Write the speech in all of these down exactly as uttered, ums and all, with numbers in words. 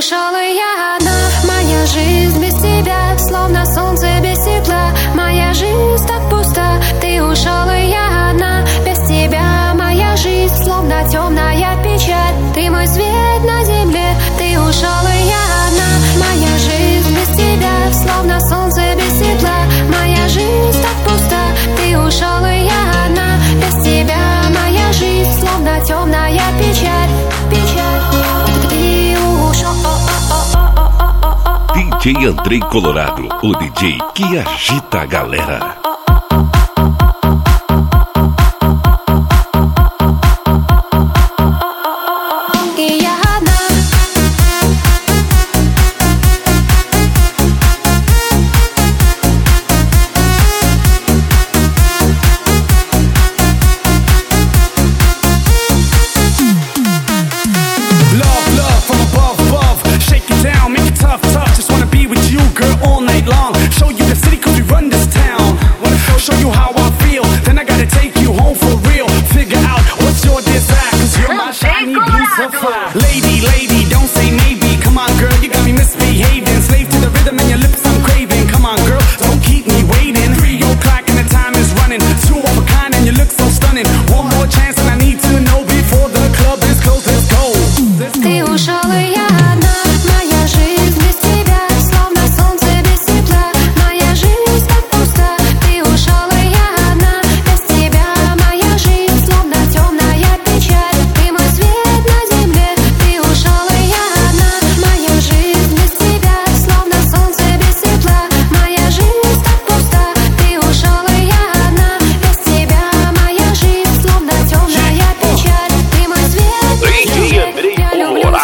ушел, и я одна. Моя жизнь без тебя, словно солнце без тепла. Моя жизнь так пуста. Ты ушел, и я одна. Без тебя моя жизнь, словно темная печаль. Ты мой свет на земле. Ты ушел, и я одна. Моя жизнь без тебя, словно солнце без тепла. Моя жизнь так пуста. Ты ушел, и я одна. Без тебя моя жизнь, словно темная печаль. Печаль. Ты ушел. D J Andrei Colorado, o D J que agita a galera. Lady, lady, don't say maybe. Come on, girl, you got me misbehaving. Slave to the rhythm and your lips I'm craving. Come on, girl, don't keep me waiting. Three o'clock and the time is running. Two of a kind and you look so stunning. One more chance and I need to know before the club is closed. Let's go. Ты ушел, и я одна. Моя жизнь без тебя, словно солнце без тепла. Моя жизнь так пуста. Ты ушел, и я одна. Без тебя моя жизнь, словно темная печаль. Ты мой свет на земле. Ты ушел, и я одна. Моя жизнь без тебя, словно солнце без тепла. Моя жизнь так пуста. Ты ушел, и я одна. Без тебя моя жизнь, словно темная печаль. Ты мой свет на земле. Я люблю тебя.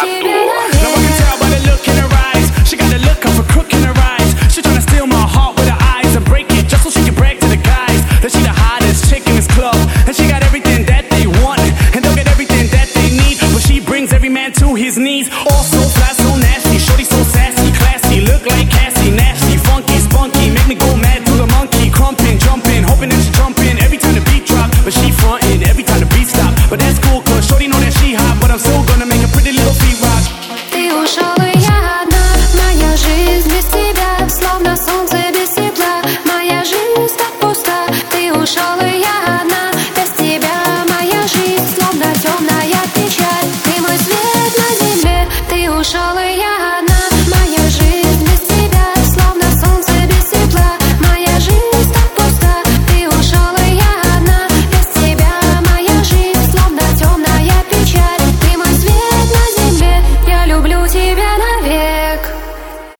To his knees, all so fly, so nasty. Shorty so sassy, classy, look like Cassie, nasty, funky, spunky, make me go mad to the monkey, crumping, jumping, hoping that she jumping every time the beat drop, but she frontin' every time the beat stop. But that's cool, cause Shorty know that she hot, but I'm still gonna make a pretty little feet rock. Ты ушел, и я одна. Моя жизнь без тебя, словно солнце без тепла. Моя жизнь так пуста. Ты ушел, и я одна. Без тебя моя жизнь, словно темная печаль. Ты мой свет на земле. Ты ушел, и я